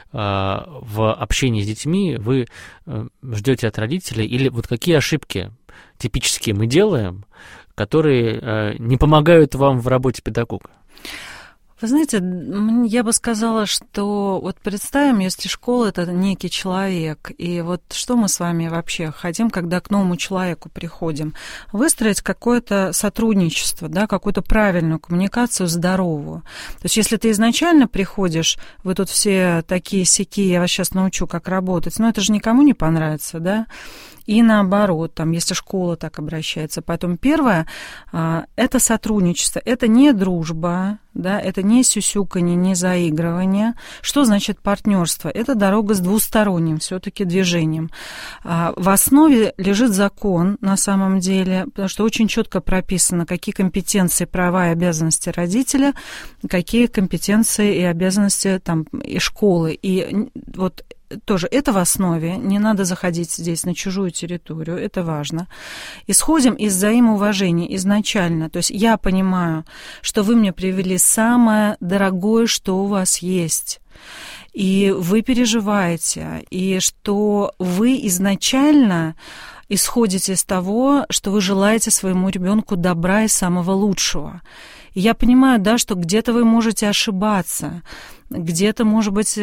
в общении с детьми вы ждете от родителей? Или вот какие ошибки типические мы делаем, которые не помогают вам в работе педагога? Вы знаете, я бы сказала, что вот представим, если школа — это некий человек, и вот что мы с вами вообще хотим, когда к новому человеку приходим? Выстроить какое-то сотрудничество, да, какую-то правильную коммуникацию, здоровую. То есть если ты изначально приходишь, вы тут все такие-сякие, я вас сейчас научу, как работать, но это же никому не понравится, да? И наоборот, там, если школа так обращается. Поэтому первое – это сотрудничество, это не дружба, да, это не сюсюканье, не заигрывание. Что значит партнерство? Это дорога с двусторонним все-таки движением. В основе лежит закон на самом деле, потому что очень четко прописано, какие компетенции, права и обязанности родителя, какие компетенции и обязанности там, и школы. И вот тоже это в основе, не надо заходить здесь на чужую территорию, это важно. Исходим из взаимоуважения изначально, то есть я понимаю, что вы мне привели самое дорогое, что у вас есть, и вы переживаете, и что вы изначально исходите из того, что вы желаете своему ребенку добра и самого лучшего. И я понимаю, да, что где-то вы можете ошибаться, где-то, может быть,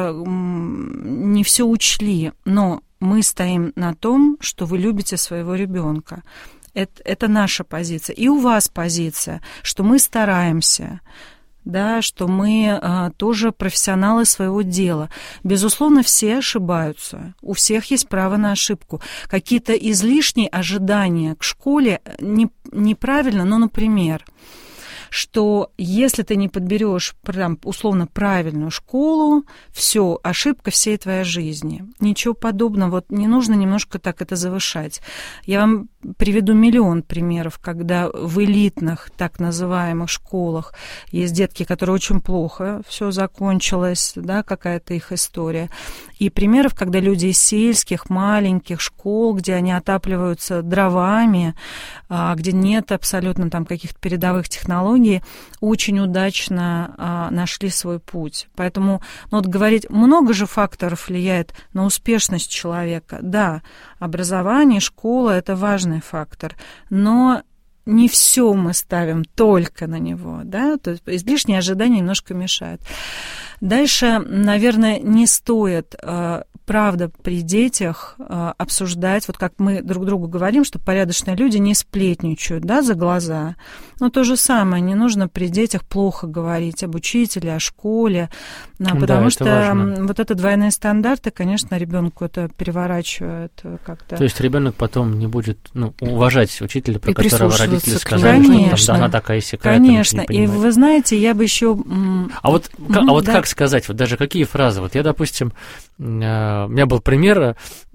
не все учли, но мы стоим на том, что вы любите своего ребенка. Это, это наша позиция. И у вас позиция, что мы стараемся, да, что мы а, тоже профессионалы своего дела. Безусловно, все ошибаются, у всех есть право на ошибку. Какие-то излишние ожидания к школе не, неправильно, но, например, что если ты не подберешь прям условно правильную школу, все, ошибка всей твоей жизни. Ничего подобного, вот не нужно немножко так это завышать. Я вам приведу миллион примеров, когда в элитных так называемых школах есть детки, которые очень плохо все закончилось, да, какая-то их история. И примеров, когда люди из сельских, маленьких школ, где они отапливаются дровами, где нет абсолютно там каких-то передовых технологий, очень удачно а, нашли свой путь. Поэтому, ну, вот говорить, много же факторов влияет на успешность человека. Да, образование, школа – это важный фактор, но не все мы ставим только на него, да, то есть излишние ожидания немножко мешают. Дальше, наверное, не стоит, правда, при детях обсуждать, вот как мы друг другу говорим, что порядочные люди не сплетничают, да, за глаза. Но то же самое, не нужно при детях плохо говорить об учителе, о школе, потому да, что важно. Вот это двойные стандарты, конечно, ребенку это переворачивает как-то. То есть ребенок потом не будет, ну, уважать учителя, про и которого родители сказали, конечно, что там, да, она такая сякая. Конечно, и вы знаете, я бы еще... А вот, mm-hmm, а вот да. Как сказать, вот даже какие фразы? Вот я, допустим, у меня был пример,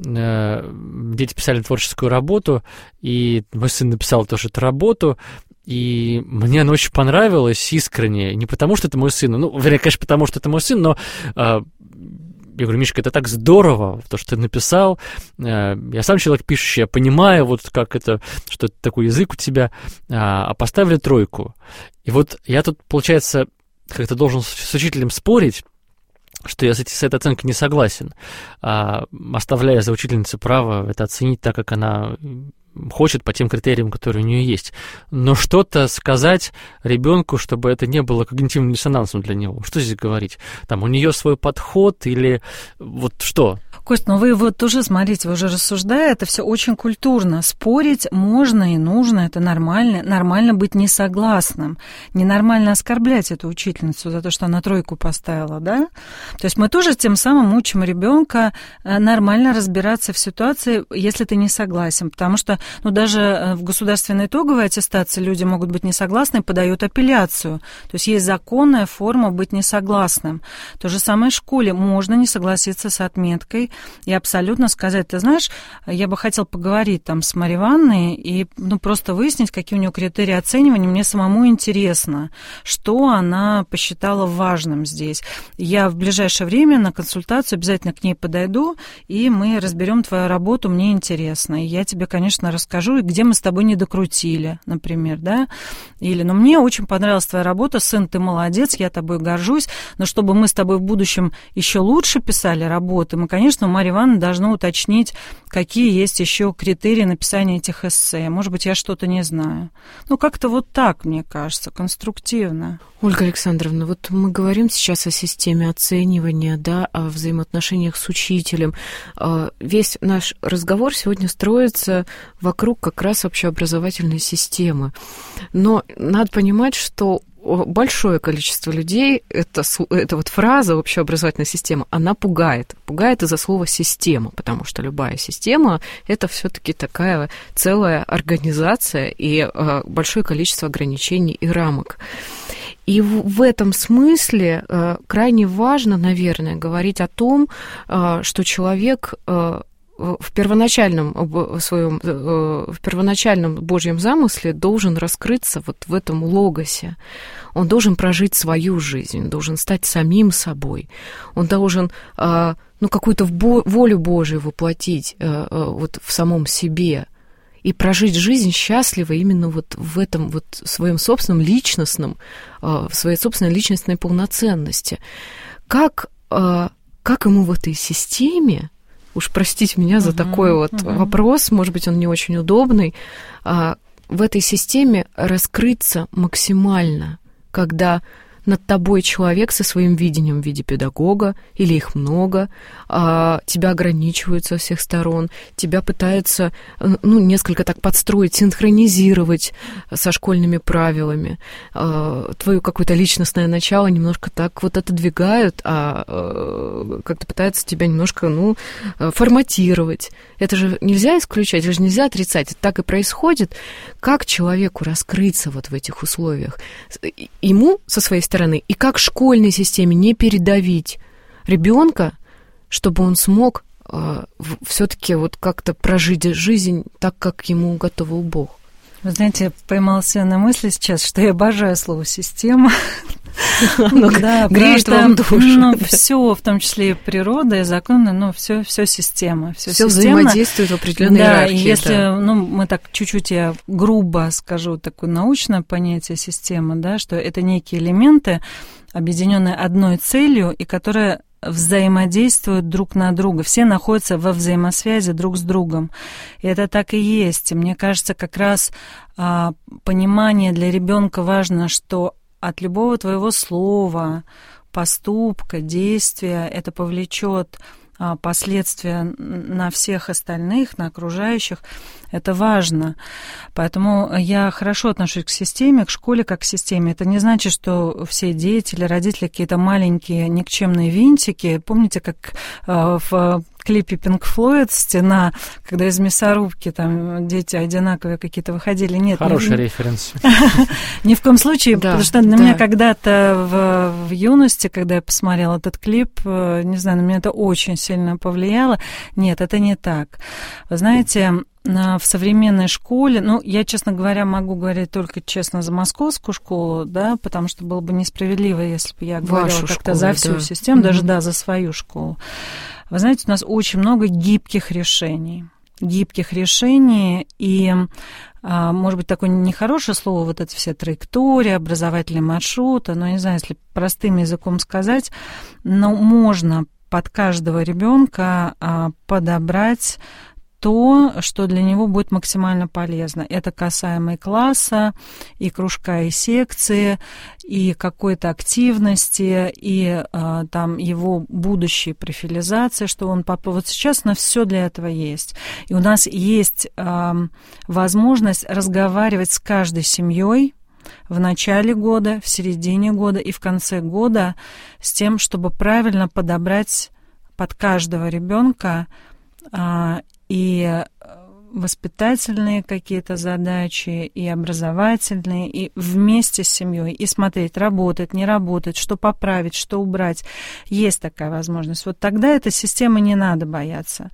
дети писали творческую работу, и мой сын написал тоже эту работу, и мне она очень понравилась искренне, не потому что это мой сын, ну, вернее, конечно, потому что это мой сын, но я говорю, Мишка, это так здорово, то, что ты написал, я сам человек пишущий, я понимаю, вот как это, что это такой язык у тебя, а поставили тройку. И вот я тут, получается, как-то должен с учителем спорить, что я с, эти, с этой оценкой не согласен, а, оставляя за учительницей право это оценить так, как она хочет, по тем критериям, которые у нее есть. Но что-то сказать ребенку, чтобы это не было когнитивным диссонансом для него. Что здесь говорить? Там у нее свой подход или вот что? Кость, ну вы вот тоже, смотрите, вы уже рассуждая, это все очень культурно. Спорить можно и нужно, это нормально. Нормально быть несогласным. Ненормально оскорблять эту учительницу за то, что она тройку поставила, да? То есть мы тоже тем самым учим ребенка нормально разбираться в ситуации, если ты не согласен. Потому что, ну, даже в государственной итоговой аттестации люди могут быть не согласны и подают апелляцию. То есть есть законная форма быть несогласным. То же самое в школе. Можно не согласиться с отметкой, и абсолютно сказать: ты знаешь, я бы хотел поговорить там с Марьей Ивановной и ну, просто выяснить, какие у нее критерии оценивания. Мне самому интересно, что она посчитала важным здесь. Я в ближайшее время на консультацию обязательно к ней подойду, и мы разберем твою работу, мне интересно. И я тебе, конечно, расскажу, где мы с тобой не докрутили, например, да. Или, ну, мне очень понравилась твоя работа, сын, ты молодец, я тобой горжусь, но чтобы мы с тобой в будущем еще лучше писали работы, мы, конечно, у Марьи Ивановны должны уточнить, какие есть еще критерии написания этих эссе. Может быть, я что-то не знаю. Ну, как-то вот так, мне кажется, конструктивно. Ольга Александровна, вот мы говорим сейчас о системе оценивания, да, о взаимоотношениях с учителем. Весь наш разговор сегодня строится вокруг как раз общеобразовательной системы. Но надо понимать, что большое количество людей, эта, эта вот фраза общеобразовательная система, она пугает. Пугает из-за слова «система», потому что любая система – это все-таки такая целая организация и большое количество ограничений и рамок. И в этом смысле крайне важно, наверное, говорить о том, что человек в первоначальном в своем в первоначальном Божьем замысле должен раскрыться вот в этом логосе. Он должен прожить свою жизнь, он должен стать самим собой. Он должен ну, какую-то волю Божию воплотить вот в самом себе и прожить жизнь счастливо именно вот в этом вот своем собственном личностном, в своей собственной личностной полноценности. Как, как ему в этой системе, уж простите меня за uh-huh, такой вот uh-huh. вопрос, может быть, он не очень удобный, в этой системе раскрыться максимально, когда над тобой человек со своим видением в виде педагога, или их много, а тебя ограничивают со всех сторон, тебя пытаются, ну, несколько так подстроить, синхронизировать со школьными правилами, а, твое какое-то личностное начало немножко так вот отодвигают, а, а как-то пытаются тебя немножко, ну, форматировать. Это же нельзя исключать, это же нельзя отрицать, это так и происходит. Как человеку раскрыться вот в этих условиях? Ему, со своей стороны, и как школьной системе не передавить ребенка, чтобы он смог э, все-таки вот как-то прожить жизнь так, как ему уготовил Бог. Вы знаете, я поймала себя на мысли сейчас, что я обожаю слово «система». Да, греет вам душу. Ну, все, в том числе и природа, и законы, ну, все, все система. Все взаимодействует в определенной иерархии. Да, и если, ну, мы так чуть-чуть, я грубо скажу, такое научное понятие системы, да, что это некие элементы, объединенные одной целью, и которые взаимодействуют друг на друга. Все находятся во взаимосвязи друг с другом. И это так и есть. И мне кажется, как раз а, понимание для ребенка важно, что от любого твоего слова, поступка, действия это повлечет а, последствия на всех остальных, на окружающих. Это важно. Поэтому я хорошо отношусь к системе, к школе как к системе. Это не значит, что все дети или родители какие-то маленькие никчемные винтики. Помните, как э, в клипе Pink Floyd «Стена», когда из мясорубки там дети одинаковые какие-то выходили? Нет. Хороший референс. Ни в коем случае, потому что на меня когда-то в юности, когда я посмотрела этот клип, не знаю, на меня это очень сильно повлияло. Нет, это не так. Вы знаете, в современной школе, ну, я, честно говоря, могу говорить только честно за московскую школу, да, потому что было бы несправедливо, если бы я говорила как-то школу, за всю да. систему, mm-hmm. даже, да, за свою школу. Вы знаете, у нас очень много гибких решений. Гибких решений, и, может быть, такое нехорошее слово, вот это все траектории, образовательные маршруты, но, не знаю, если простым языком сказать, но можно под каждого ребенка подобрать то, что для него будет максимально полезно. Это касаемо и класса, и кружка, и секции, и какой-то активности, и э, там его будущей профилизации, что он попал. Вот сейчас на все для этого есть. И у нас есть э, возможность разговаривать с каждой семьей в начале года, в середине года и в конце года с тем, чтобы правильно подобрать под каждого ребенка э, и воспитательные какие-то задачи, и образовательные, и вместе с семьей, и смотреть, работает, не работает, что поправить, что убрать. Есть такая возможность. Вот тогда этой системы не надо бояться.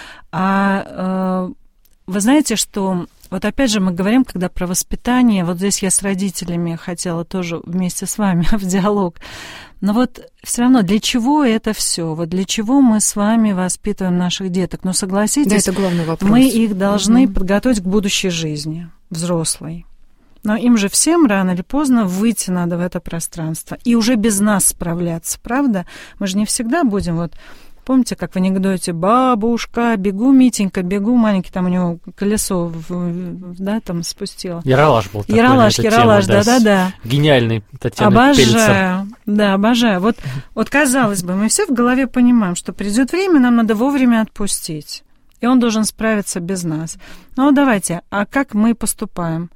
А вы знаете, что... Вот опять же мы говорим, когда про воспитание, вот здесь я с родителями хотела тоже вместе с вами в диалог, но вот все равно для чего это все? Вот для чего мы с вами воспитываем наших деток? Ну, согласитесь, да, это главный вопрос. Мы их должны угу. подготовить к будущей жизни, взрослой. Но им же всем рано или поздно выйти надо в это пространство и уже без нас справляться, правда? Мы же не всегда будем вот... Помните, как в анекдоте «Бабушка, бегу, Митенька, бегу», маленький там у него колесо, в, да, там спустило. Яралаш был такой. Яралаш, Яралаш, да-да-да. Гениальный Татьяна Обожаю, Пельцер. Да, обожаю. Вот, вот, казалось бы, мы все в голове понимаем, что придет время, нам надо вовремя отпустить. И он должен справиться без нас. Ну, давайте, а как мы поступаем?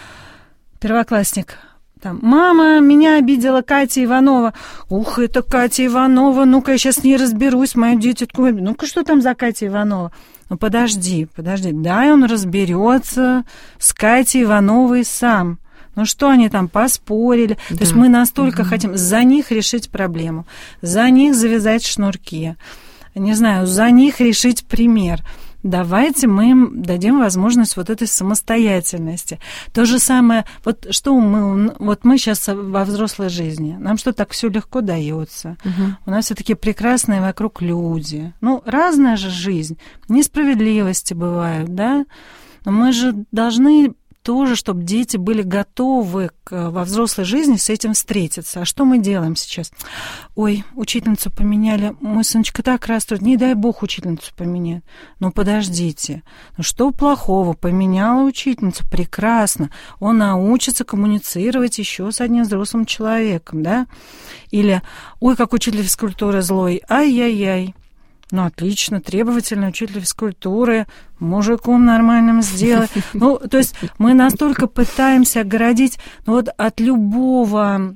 Первоклассник. Там, мама, меня обидела Катя Иванова. Ух, это Катя Иванова, ну-ка я сейчас с ней разберусь, мою дитятку. Ну-ка, что там за Катя Иванова? Ну, подожди, подожди, дай он разберется с Катей Ивановой сам. Ну, что они там поспорили? Да. То есть мы настолько угу. хотим за них решить проблему, за них завязать шнурки, не знаю, за них решить пример. Давайте мы им дадим возможность вот этой самостоятельности. То же самое, вот что мы, вот мы сейчас во взрослой жизни, нам что так все легко дается. Угу. У нас все такие прекрасные вокруг люди. Ну, разная же жизнь, несправедливости бывают, да? Но мы же должны тоже, чтобы дети были готовы к, во взрослой жизни с этим встретиться. А что мы делаем сейчас? Ой, учительницу поменяли, мой сыночка так расстроен, не дай бог учительницу поменять. Ну, подождите, ну что плохого? Поменяла учительницу, прекрасно. Он научится коммуницировать еще с одним взрослым человеком, да? Или, ой, как учитель физкультуры злой, ай-яй-яй. Ну, отлично, требовательный учитель физкультуры, мужиком нормальным сделай. Ну, то есть мы настолько пытаемся оградить, ну, вот от любого,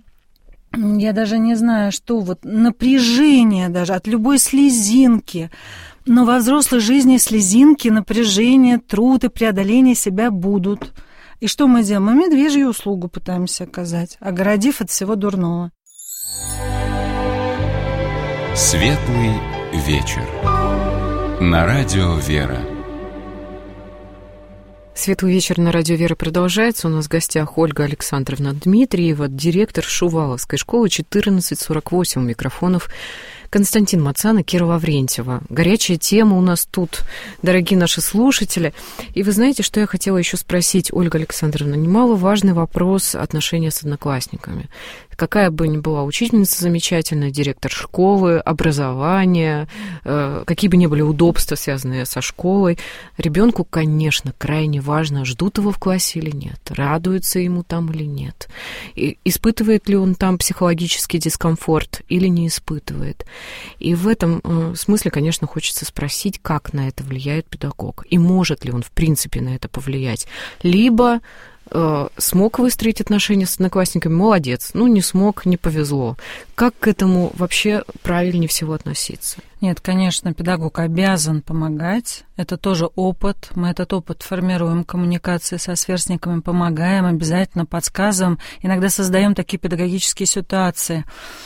я даже не знаю, что, вот напряжения даже, от любой слезинки. Но во взрослой жизни слезинки, напряжение, труд и преодоление себя будут. И что мы делаем? Мы медвежью услугу пытаемся оказать, оградив от всего дурного. Светлый вечер. На радио «Вера». Светлый вечер на радио «Вера» продолжается. У нас в гостях Ольга Александровна Дмитриева, директор Шуваловской школы четырнадцать сорок восемь. У микрофонов Константин Мацан и Кира Лаврентьева. Горячая тема у нас тут, дорогие наши слушатели. И вы знаете, что я хотела еще спросить, Ольга Александровна? Немаловажный вопрос отношения с одноклассниками. Какая бы ни была учительница замечательная, директор школы, образование, э, какие бы ни были удобства, связанные со школой, ребенку, конечно, крайне важно, ждут его в классе или нет, радуются ему там или нет, и испытывает ли он там психологический дискомфорт или не испытывает. И в этом э, смысле, конечно, хочется спросить, как на это влияет педагог, и может ли он, в принципе, на это повлиять. Либо смог выстроить отношения с одноклассниками, молодец. Ну, не смог, не повезло. Как к этому вообще правильнее всего относиться? Нет, конечно, педагог обязан помогать. Это тоже опыт. Мы этот опыт формируем, коммуникации со сверстниками, помогаем, обязательно подсказываем. Иногда создаем такие педагогические ситуации.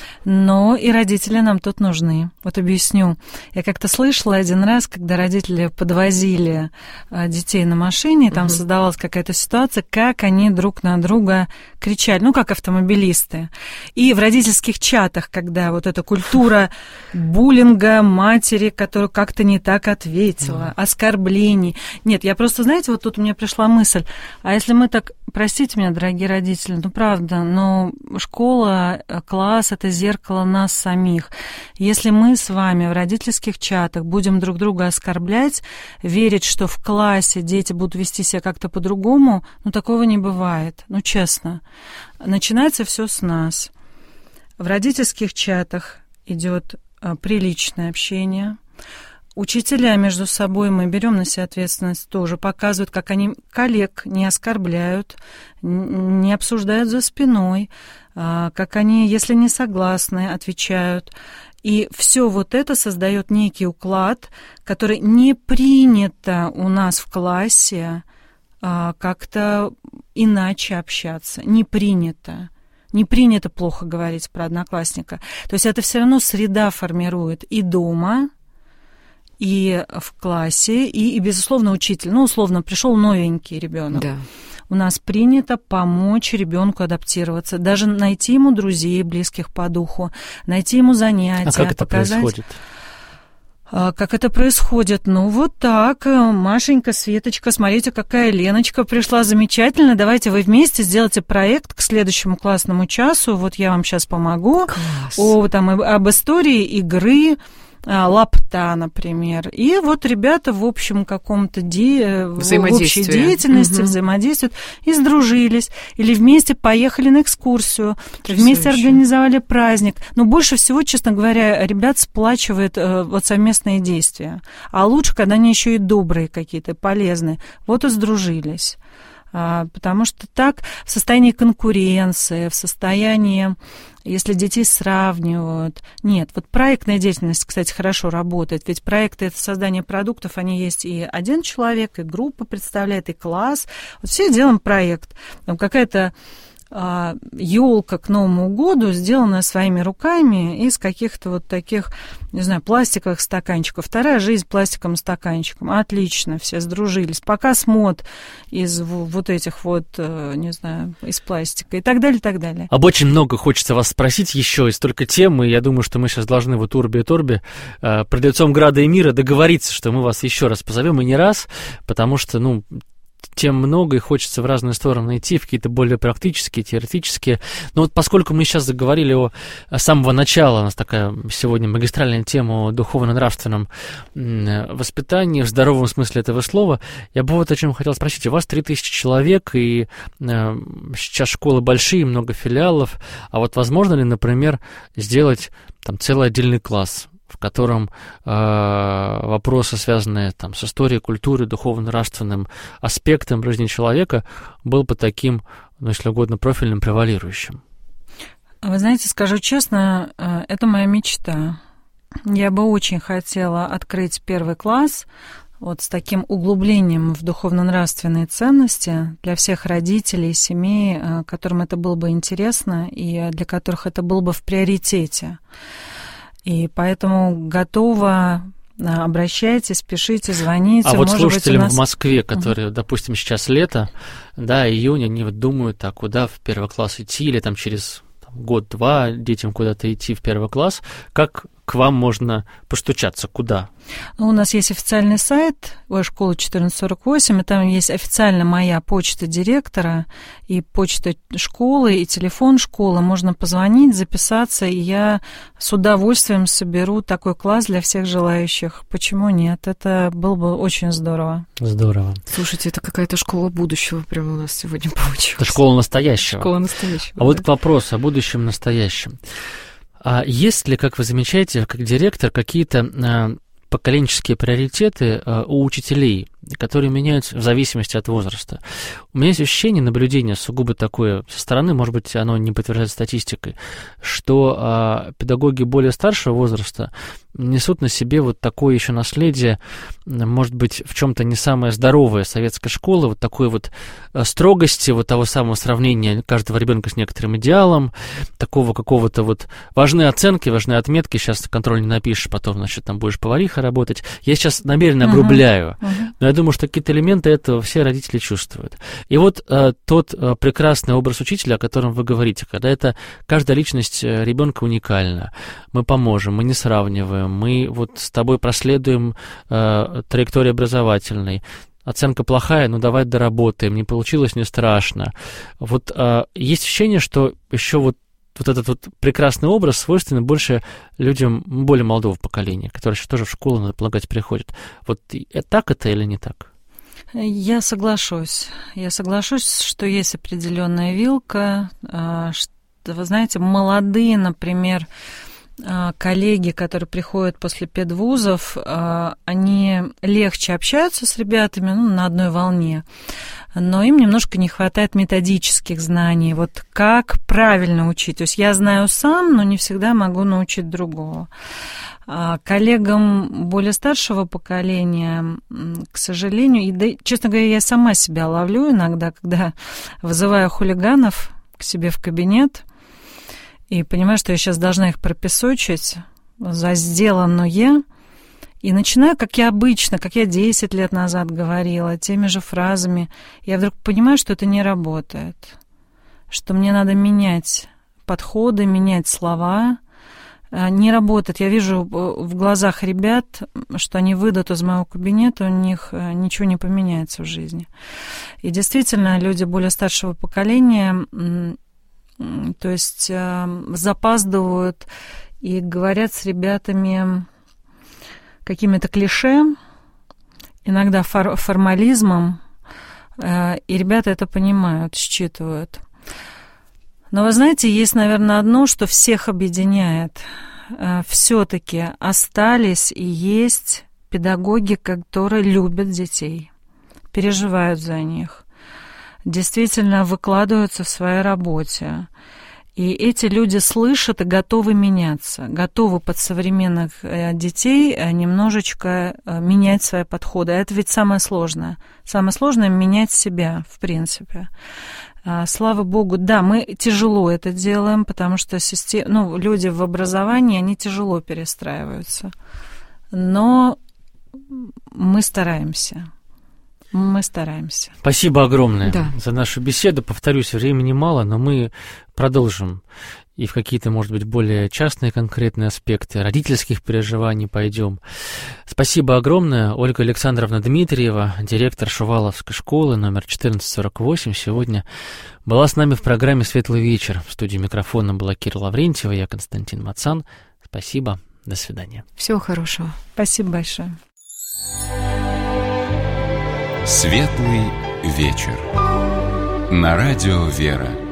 Но и родители нам тут нужны. Вот объясню. Я как-то слышала один раз, когда родители подвозили детей на машине, там угу. создавалась какая-то ситуация, как они друг на друга кричали, ну, как автомобилисты. И в родительских чатах, когда вот эта культура буллинга, матери, которая как-то не так ответила, mm. оскорблений. Нет, я просто, знаете, вот тут у меня пришла мысль, а если мы так, простите меня, дорогие родители, ну, правда, но школа, класс — это зеркало нас самих. Если мы с вами в родительских чатах будем друг друга оскорблять, верить, что в классе дети будут вести себя как-то по-другому, ну, такого не бывает, ну, честно. Начинается все с нас. В родительских чатах идет приличное общение. Учителя между собой, мы берем на себя ответственность, тоже показывают, как они коллег не оскорбляют, не обсуждают за спиной, как они, если не согласны, отвечают. И все вот это создает некий уклад, который не принято у нас в классе как-то иначе общаться. Не принято. Не принято плохо говорить про одноклассника. То есть это все равно среда формирует и дома, и в классе, и, и безусловно, учитель. Ну, условно, пришел новенький ребенок. Да. У нас принято помочь ребенку адаптироваться, даже найти ему друзей, близких по духу, найти ему занятия. А как это показать... происходит? Как это происходит? Ну, вот так. Машенька, Светочка, смотрите, какая Леночка пришла замечательно. Давайте вы вместе сделайте проект к следующему классному часу. Вот я вам сейчас помогу. Класс. О, там, об истории игры лапта, например. И вот ребята в общем каком-то де... в общей деятельности угу. взаимодействуют и сдружились. Или вместе поехали на экскурсию, вместе организовали праздник. Но больше всего, честно говоря, ребят сплачивает э, вот совместные действия. А лучше, когда они еще и добрые какие-то, полезные. Вот и сдружились. А, потому что так в состоянии конкуренции, в состоянии, если детей сравнивают. Нет, вот проектная деятельность, кстати, хорошо работает. Ведь проекты — это создание продуктов, они есть и один человек, и группа представляет, и класс. Вот все делаем проект. Там какая-то елка к Новому году, сделанная своими руками из каких-то вот таких, не знаю, пластиковых стаканчиков. Вторая жизнь пластиковым стаканчиком. Отлично, все сдружились. Показ мод из вот этих вот, не знаю, из пластика и так далее, и так далее. Об очень много хочется вас спросить еще, и столько тем, и я думаю, что мы сейчас должны вот Урби и Торби э, пред лицом Града и мира договориться, что мы вас еще раз позовем, и не раз, потому что, ну, тем много, и хочется в разные стороны идти, в какие-то более практические, теоретические. Но вот поскольку мы сейчас заговорили о, о самого начала, у нас такая сегодня магистральная тема о духовно-нравственном воспитании, в здоровом смысле этого слова, я бы вот о чем хотел спросить. У вас три тысячи человек, и э, сейчас школы большие, много филиалов, а вот возможно ли, например, сделать там целый отдельный класс, в котором э, вопросы, связанные там, с историей, культурой, духовно-нравственным аспектом жизни человека, был бы таким, ну, если угодно, профильным, превалирующим? Вы знаете, скажу честно, это моя мечта. Я бы очень хотела открыть первый класс вот с таким углублением в духовно-нравственные ценности для всех родителей, семей, которым это было бы интересно и для которых это было бы в приоритете. И поэтому готова, обращайтесь, пишите, звоните. А вот может слушателям быть, у нас... в Москве, которые, uh-huh. допустим, сейчас лето, да, июнь, они вот думают, а куда в первый класс идти, или там через там, год-два детям куда-то идти в первый класс, как к вам можно постучаться, куда? Ну, у нас есть официальный сайт школа четырнадцать сорок восемь, и там есть официально моя почта директора, и почта школы, и телефон школы. Можно позвонить, записаться, и я с удовольствием соберу такой класс для всех желающих. Почему нет? Это было бы очень здорово. Здорово. Слушайте, это какая-то школа будущего прямо у нас сегодня получилась. Это школа настоящего. Школа настоящего. А да. Вот к вопросу о будущем настоящем. А есть ли, как вы замечаете, как директор, какие-то а, поколенческие приоритеты а, у учителей, которые меняются в зависимости от возраста? У меня есть ощущение, наблюдение сугубо такое со стороны, может быть, оно не подтверждается статистикой, что а, педагоги более старшего возраста несут на себе вот такое еще наследие, может быть, в чем-то не самое здоровое советской школы, вот такой вот строгости, вот того самого сравнения каждого ребенка с некоторым идеалом, такого какого-то вот важны оценки, важны отметки, сейчас контроль не напишешь, потом, значит, там будешь поварихой работать. Я сейчас намеренно огрубляю, uh-huh. Uh-huh. но я думаю, что какие-то элементы этого все родители чувствуют. И вот э, тот э, прекрасный образ учителя, о котором вы говорите, когда это каждая личность ребенка уникальна, мы поможем, мы не сравниваем, мы вот с тобой проследуем э, траекторию образовательной. Оценка плохая, ну давай доработаем, не получилось, не страшно. Вот э, есть ощущение, что еще вот вот этот вот прекрасный образ свойственен больше людям более молодого поколения, которые еще тоже в школу, надо полагать, приходят. Вот так это или не так? Я соглашусь. Я соглашусь, что есть определенная вилка. Что, вы знаете, молодые, например, коллеги, которые приходят после педвузов, они легче общаются с ребятами, ну, на одной волне, но им немножко не хватает методических знаний, вот как правильно учить. То есть я знаю сам, но не всегда могу научить другого. Коллегам более старшего поколения, к сожалению, и, да, честно говоря, я сама себя ловлю иногда, когда вызываю хулиганов к себе в кабинет, и понимаю, что я сейчас должна их пропесочить за сделанное, и начинаю, как я обычно, как я десять лет назад говорила, теми же фразами. Я вдруг понимаю, что это не работает, что мне надо менять подходы, менять слова. Не работает. Я вижу в глазах ребят, что они выйдут из моего кабинета, у них ничего не поменяется в жизни. И действительно, люди более старшего поколения, то есть запаздывают и говорят с ребятами какими-то клише, иногда фор- формализмом, и ребята это понимают, считывают. Но вы знаете, есть, наверное, одно, что всех объединяет. Все-таки остались и есть педагоги, которые любят детей, переживают за них, действительно выкладываются в своей работе. И эти люди слышат и готовы меняться, готовы под современных детей немножечко менять свои подходы. Это ведь самое сложное. Самое сложное — менять себя, в принципе. Слава богу, да, мы тяжело это делаем, потому что систем... ну, люди в образовании, они тяжело перестраиваются. Но мы стараемся. Мы стараемся. Спасибо огромное да. за нашу беседу. Повторюсь, времени мало, но мы продолжим и в какие-то, может быть, более частные конкретные аспекты родительских переживаний пойдем. Спасибо огромное. Ольга Александровна Дмитриева, директор Шуваловской школы номер четырнадцать сорок восемь, сегодня была с нами в программе «Светлый вечер». В студии микрофона была Кира Лаврентьева, я Константин Мацан. Спасибо, до свидания. Всего хорошего. Спасибо большое. «Светлый вечер» на радио «Вера».